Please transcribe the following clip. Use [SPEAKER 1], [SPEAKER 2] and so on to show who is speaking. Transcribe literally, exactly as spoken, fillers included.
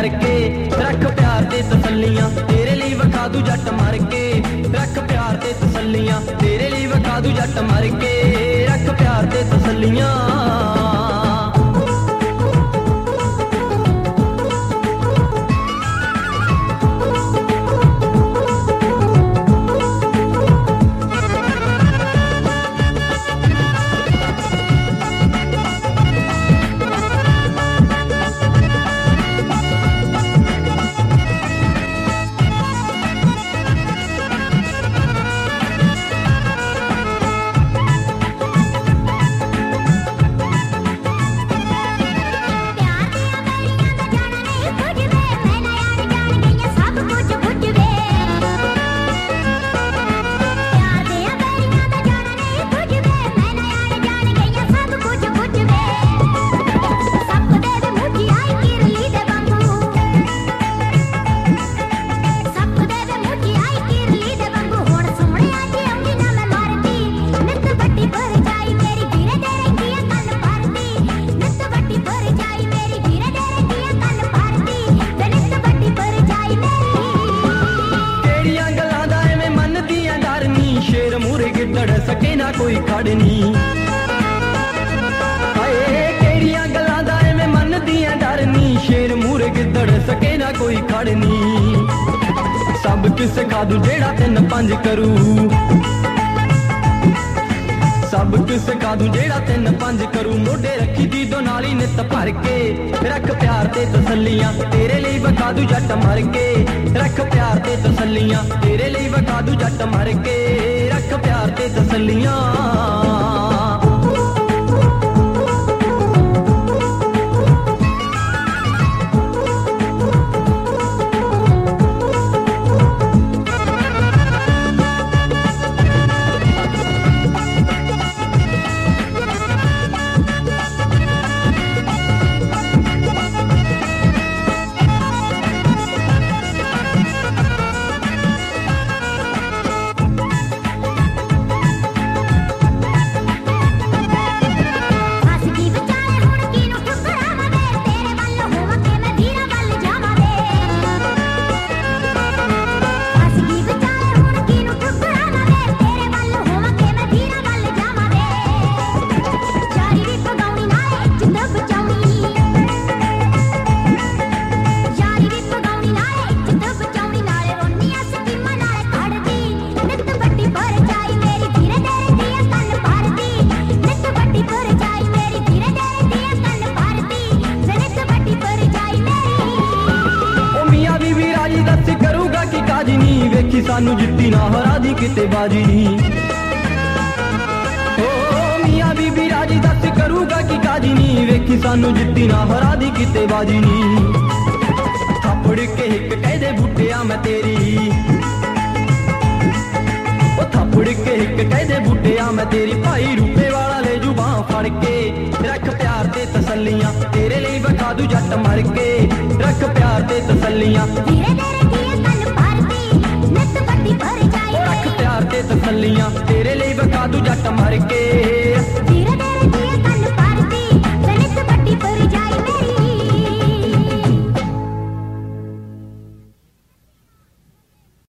[SPEAKER 1] करके रख प्यार ते तसल्लियां तेरे लिए विखा दूं जट मर के रख प्यार ते तसल्लियां तेरे लिए विखा दूं जट मर के रख प्यार ते तसल्लियां। शेर मूरे गिद्दड़ सके ना कोई खड़नी हाए केड़ियां गल्लां दा एवें मन दियां डरनी शेर मूरे गिद्दड़ सके ना कोई खड़नी सब किस खादू जेड़ा तिन पंज करू सब किस खादू जेड़ा तिन पंज करू मोढे रखी दी दो नाली नित भर के रख प्यार ते तसल्लियां तेरे लिए विखा दूं जट मर के रख प्यार ते तसल्लियां तेरे लिए विखा दूं जट मर के रख प्यार ते तसल्लियां। करूगा कि काजी नी वेखी सानू जित्ती ना हरा दी किते बाजी नी ओ मियां बीबी राजी दस करूगा कि काजी नी वेखी सानू जित्ती ना हरा दी किते बाजी नी थप्पड़ के हिक कह दे बूटिया मैं तेरी ओ थप्पड़ के हिक कह दे बूटिया मैं तेरी भाई रूपे वाला ले जू बां फड़ के रख प्यार ते तसल्लियां तेरे लिए विखा दूं जट मर के रख प्यार ते तसल्लियां।